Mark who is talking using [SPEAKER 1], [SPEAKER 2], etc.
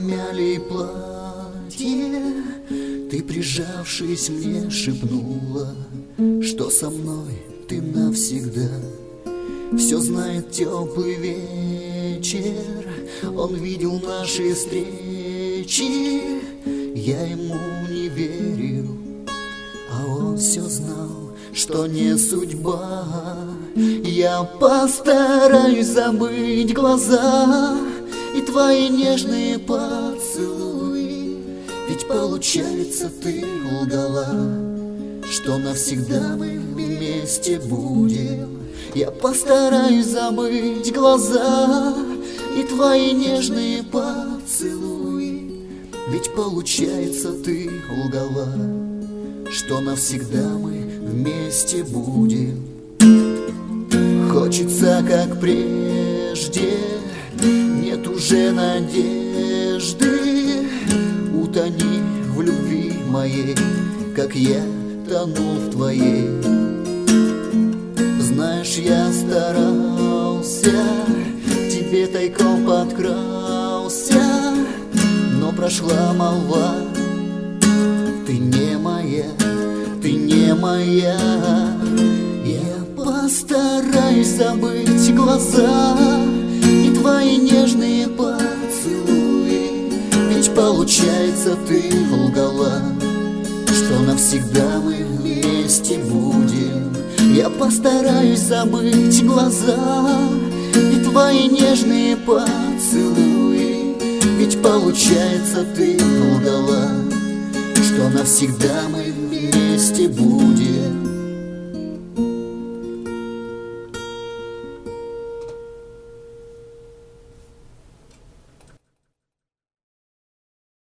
[SPEAKER 1] помяли платье, ты, прижавшись мне, шепнула, что со мной ты навсегда. Все знает теплый вечер, он видел наши встречи. Я ему не верил, а он все знал, что не судьба. Я постараюсь забыть глаза и твои нежные поцелуи, ведь получается, ты лгала, что навсегда мы вместе будем. Я постараюсь забыть глаза и твои нежные поцелуи, ведь получается, ты лгала, что навсегда мы вместе будем. Хочется, как прежде, нет уже надежды. Утони в любви моей, как я тонул в твоей. Знаешь, я старался, тебе тайком подкрался, но прошла молва. Ты не моя, ты не моя. Я постараюсь забыть глаза и твои нежные поцелуи, ведь получается, ты лгала, что навсегда мы вместе будем. Я постараюсь забыть глаза и твои нежные поцелуи, ведь получается, ты лгала, что навсегда мы вместе будем.